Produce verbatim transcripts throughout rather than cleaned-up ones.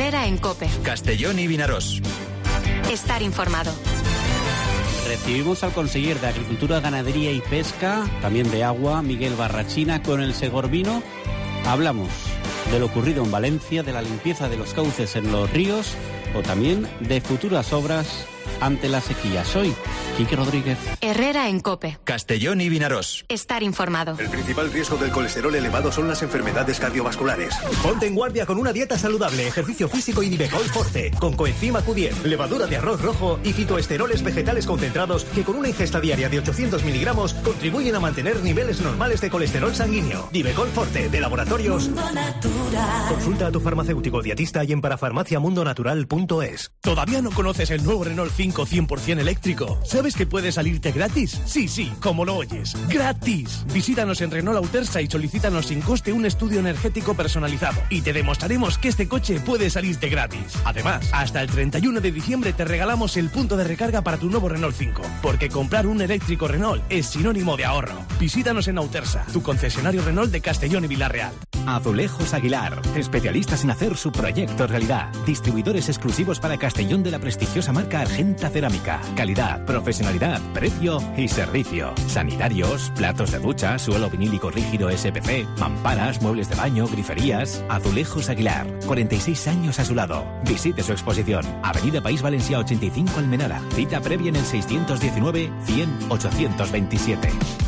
Herrera en COPE. Castellón y Vinaròs. Estar informado. Recibimos al conseller de Agricultura, Ganadería y Pesca, también de Agua, Miguel Barrachina, con el Segorbino. Hablamos de lo ocurrido en Valencia, de la limpieza de los cauces en los ríos o también de futuras obras ante la sequía. Soy Quique Rodríguez. Herrera en COPE. Castellón y Vinaròs. Estar informado. El principal riesgo del colesterol elevado son las enfermedades cardiovasculares. Ponte en guardia con una dieta saludable, ejercicio físico y Nivecol Forte, con coenzima Q diez, levadura de arroz rojo y fitoesteroles vegetales concentrados que con una ingesta diaria de ochocientos miligramos contribuyen a mantener niveles normales de colesterol sanguíneo. Nivecol Forte, de Laboratorios Mundo Natural. Consulta a tu farmacéutico dietista y en parafarmaciamundonatural punto es. ¿Todavía no conoces el nuevo Renault cinco cien por ciento eléctrico? ¿Sabes que puede salirte gratis? Sí, sí, como lo oyes. ¡Gratis! Visítanos en Renault Autersa y solicítanos sin coste un estudio energético personalizado. Y te demostraremos que este coche puede salirte gratis. Además, hasta el treinta y uno de diciembre te regalamos el punto de recarga para tu nuevo Renault cinco. Porque comprar un eléctrico Renault es sinónimo de ahorro. Visítanos en Autersa, tu concesionario Renault de Castellón y Villarreal. Azulejos Aguilar, especialistas en hacer su proyecto realidad. Distribuidores exclusivos para Castellón de la prestigiosa marca Argenta Cerámica. Calidad, profesionalidad, precio y servicio. Sanitarios, platos de ducha, suelo vinílico rígido S P C, mamparas, muebles de baño, griferías. Azulejos Aguilar, cuarenta y seis años a su lado. Visite su exposición. Avenida País Valencia ochenta y cinco Almenara. Cita previa en el seiscientos diecinueve, cien, ochocientos veintisiete.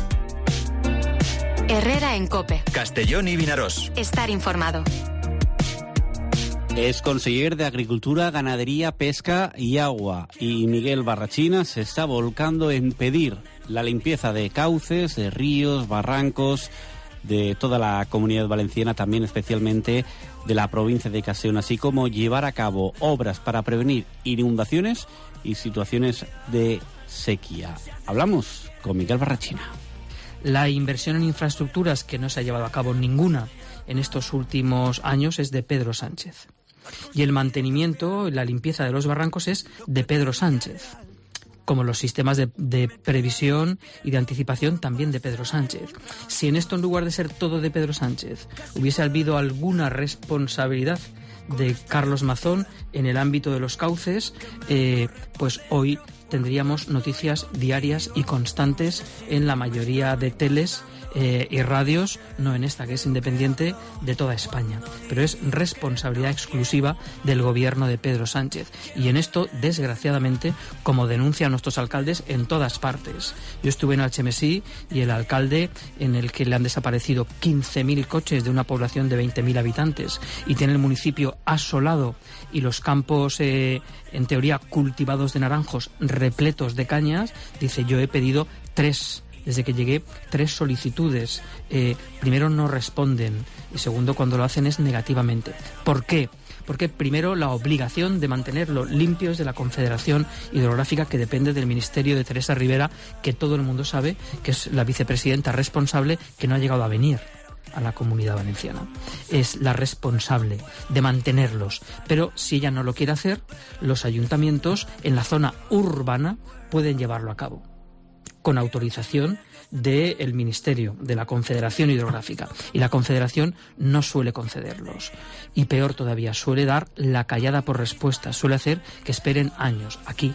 Herrera en COPE. Castellón y Vinaròs. Estar informado. Es conseller de Agricultura, Ganadería, Pesca y Agua. Y Miguel Barrachina se está volcando en pedir la limpieza de cauces, de ríos, barrancos, de toda la Comunidad Valenciana, también especialmente de la provincia de Castellón, así como llevar a cabo obras para prevenir inundaciones y situaciones de sequía. Hablamos con Miguel Barrachina. La inversión en infraestructuras, que no se ha llevado a cabo ninguna en estos últimos años, es de Pedro Sánchez. Y el mantenimiento, la limpieza de los barrancos es de Pedro Sánchez. Como los sistemas de, de previsión y de anticipación también de Pedro Sánchez. Si en esto, en lugar de ser todo de Pedro Sánchez, hubiese habido alguna responsabilidad de Carlos Mazón en el ámbito de los cauces, eh, pues hoy tendríamos noticias diarias y constantes en la mayoría de teles eh, y radios, no en esta que es independiente, de toda España. Pero es responsabilidad exclusiva del gobierno de Pedro Sánchez. Y en esto, desgraciadamente, como denuncian nuestros alcaldes en todas partes. Yo estuve en Alchemesí y el alcalde, en el que le han desaparecido quince mil coches de una población de veinte mil habitantes y tiene el municipio asolado y los campos, eh, en teoría, cultivados de naranjos, repletos de cañas, dice: yo he pedido tres, desde que llegué, tres solicitudes. Eh, primero, no responden, y segundo, cuando lo hacen es negativamente. ¿Por qué? Porque primero, la obligación de mantenerlo limpio es de la Confederación Hidrográfica, que depende del Ministerio de Teresa Rivera, que todo el mundo sabe que es la vicepresidenta responsable, que no ha llegado a venir a la Comunidad Valenciana. Es la responsable de mantenerlos. Pero si ella no lo quiere hacer, los ayuntamientos en la zona urbana pueden llevarlo a cabo, con autorización del Ministerio, de la Confederación Hidrográfica. Y la Confederación no suele concederlos. Y peor todavía, suele dar la callada por respuesta. Suele hacer que esperen años. Aquí,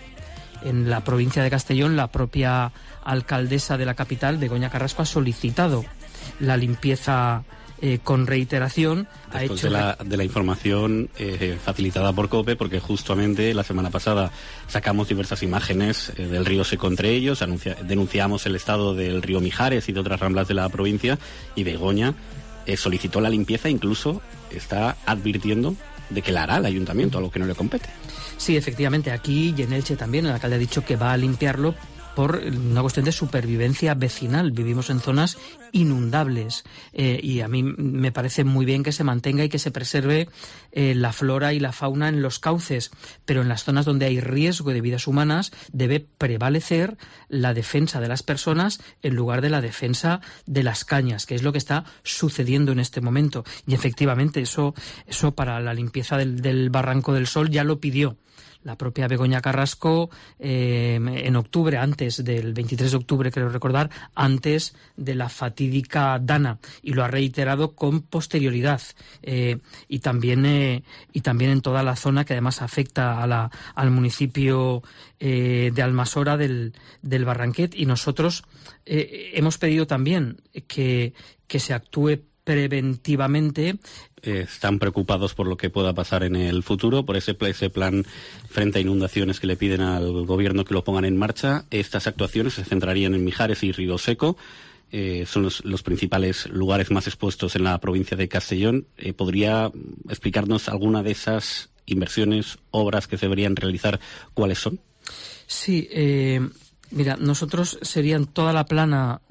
en la provincia de Castellón, la propia alcaldesa de la capital, Begoña Carrasco, ha solicitado la limpieza eh, con reiteración. Después ha hecho de, la, de la información eh, facilitada por COPE, porque justamente la semana pasada sacamos diversas imágenes eh, del río Seco entre ellos, anuncia, denunciamos el estado del río Mijares y de otras ramblas de la provincia, y Begoña eh, solicitó la limpieza, incluso está advirtiendo de que la hará el ayuntamiento, a lo que no le compete. Sí, efectivamente, aquí y en Elche también el alcalde ha dicho que va a limpiarlo por una cuestión de supervivencia vecinal. Vivimos en zonas inundables eh, y a mí me parece muy bien que se mantenga y que se preserve eh, la flora y la fauna en los cauces, pero en las zonas donde hay riesgo de vidas humanas debe prevalecer la defensa de las personas en lugar de la defensa de las cañas, que es lo que está sucediendo en este momento. Y efectivamente eso, eso para la limpieza del, del Barranco del Sol ya lo pidió La propia Begoña Carrasco, eh, en octubre, antes del veintitrés de octubre, creo recordar, antes de la fatídica Dana, y lo ha reiterado con posterioridad, eh, y también eh, y también en toda la zona que además afecta a la, al municipio eh, de Almasora del, del Barranquet, y nosotros eh, hemos pedido también que, que se actúe preventivamente. Están preocupados por lo que pueda pasar en el futuro, por ese, ese plan frente a inundaciones que le piden al gobierno que lo pongan en marcha. Estas actuaciones se centrarían en Mijares y Río Seco. Eh, son los, los principales lugares más expuestos en la provincia de Castellón. Eh, ¿Podría explicarnos alguna de esas inversiones, obras que se deberían realizar, cuáles son? Sí, eh, mira, nosotros serían toda la plana,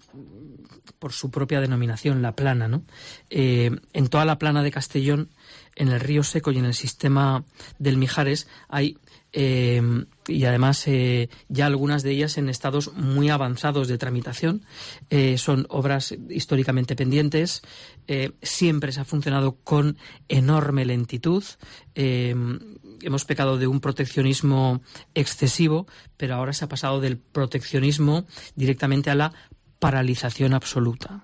por su propia denominación, la plana, ¿no? Eh, en toda la plana de Castellón, en el Río Seco y en el sistema del Mijares hay, eh, y además eh, ya algunas de ellas en estados muy avanzados de tramitación, eh, son obras históricamente pendientes, eh, siempre se ha funcionado con enorme lentitud, eh, hemos pecado de un proteccionismo excesivo, pero ahora se ha pasado del proteccionismo directamente a la paralización absoluta.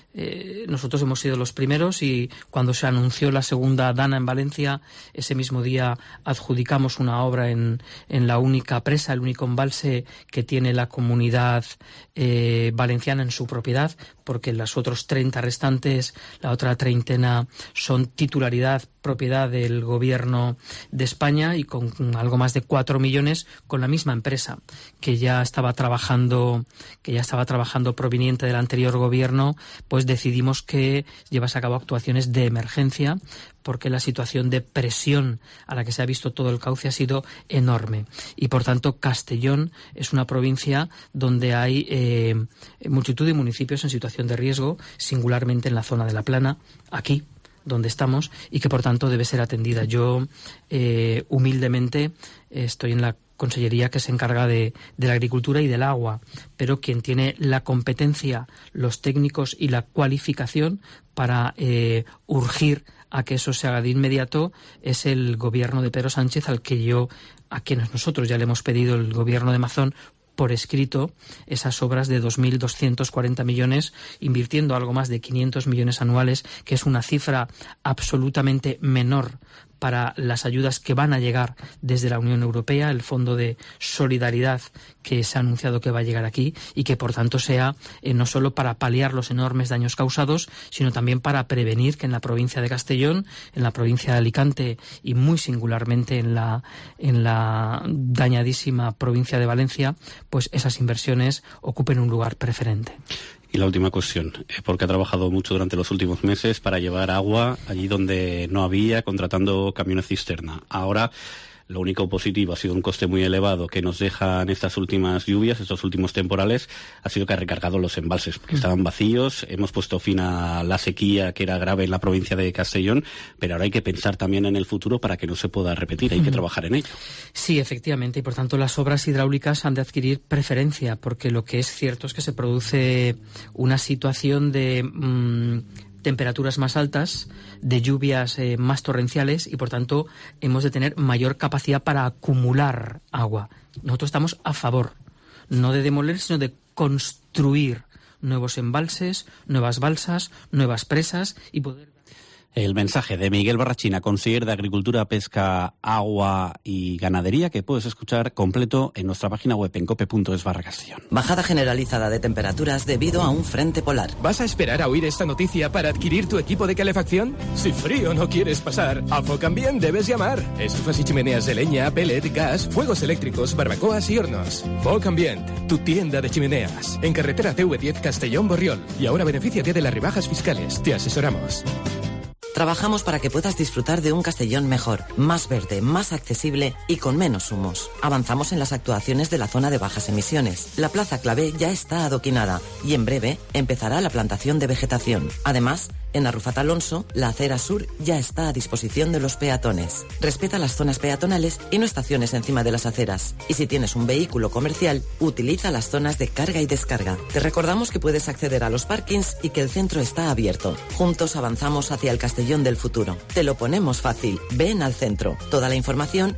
Eh, nosotros hemos sido los primeros, y cuando se anunció la segunda Dana en Valencia, ese mismo día adjudicamos una obra en, en la única presa, el único embalse que tiene la comunidad eh, valenciana en su propiedad, porque las otros treinta restantes, la otra treintena, son titularidad, propiedad del gobierno de España, y con algo más de cuatro millones con la misma empresa que ya estaba trabajando, que ya estaba trabajando proveniente del anterior gobierno. Pues decidimos que llevase a cabo actuaciones de emergencia, porque la situación de presión a la que se ha visto todo el cauce ha sido enorme. Y por tanto, Castellón es una provincia donde hay eh, multitud de municipios en situación de riesgo, singularmente en la zona de la Plana, aquí donde estamos, y que por tanto debe ser atendida. Yo eh, humildemente eh, estoy en la consellería que se encarga de, de la agricultura y del agua, pero quien tiene la competencia, los técnicos y la cualificación para eh, urgir a que eso se haga de inmediato es el gobierno de Pedro Sánchez, al que yo, a quienes nosotros ya le hemos pedido, el gobierno de Mazón, por escrito, esas obras de dos mil doscientos cuarenta millones, invirtiendo algo más de quinientos millones anuales, que es una cifra absolutamente menor para las ayudas que van a llegar desde la Unión Europea, el Fondo de Solidaridad que se ha anunciado que va a llegar aquí, y que por tanto sea eh, no solo para paliar los enormes daños causados, sino también para prevenir que en la provincia de Castellón, en la provincia de Alicante y muy singularmente en la, en la dañadísima provincia de Valencia, pues esas inversiones ocupen un lugar preferente. Y la última cuestión, porque ha trabajado mucho durante los últimos meses para llevar agua allí donde no había, contratando camiones cisterna. Ahora, lo único positivo ha sido un coste muy elevado que nos dejan estas últimas lluvias, estos últimos temporales, ha sido que ha recargado los embalses, porque estaban vacíos. Hemos puesto fin a la sequía que era grave en la provincia de Castellón, pero ahora hay que pensar también en el futuro para que no se pueda repetir, hay que trabajar en ello. Sí, efectivamente, y por tanto las obras hidráulicas han de adquirir preferencia, porque lo que es cierto es que se produce una situación de Mmm, temperaturas más altas, de lluvias eh, más torrenciales, y por tanto hemos de tener mayor capacidad para acumular agua. Nosotros estamos a favor, no de demoler, sino de construir nuevos embalses, nuevas balsas, nuevas presas, y poder... El mensaje de Miguel Barrachina, consejero de Agricultura, Pesca, Agua y Ganadería, que puedes escuchar completo en nuestra página web en cope punto es barra Castellón. Bajada generalizada de temperaturas debido a un frente polar. ¿Vas a esperar a oír esta noticia para adquirir tu equipo de calefacción? Si frío no quieres pasar, a Focambient debes llamar. Estufas y chimeneas de leña, pellet, gas, fuegos eléctricos, barbacoas y hornos. Focambient, tu tienda de chimeneas. En carretera C V diez Castellón-Borriol. Y ahora benefíciate de las rebajas fiscales. Te asesoramos. Trabajamos para que puedas disfrutar de un Castellón mejor, más verde, más accesible y con menos humos. Avanzamos en las actuaciones de la zona de bajas emisiones. La Plaza Clavé ya está adoquinada y en breve empezará la plantación de vegetación. Además, en Arrufat Alonso, la acera sur ya está a disposición de los peatones. Respeta las zonas peatonales y no estaciones encima de las aceras. Y si tienes un vehículo comercial, utiliza las zonas de carga y descarga. Te recordamos que puedes acceder a los parkings y que el centro está abierto. Juntos avanzamos hacia el Castellón del futuro. Te lo ponemos fácil. Ven al centro. Toda la información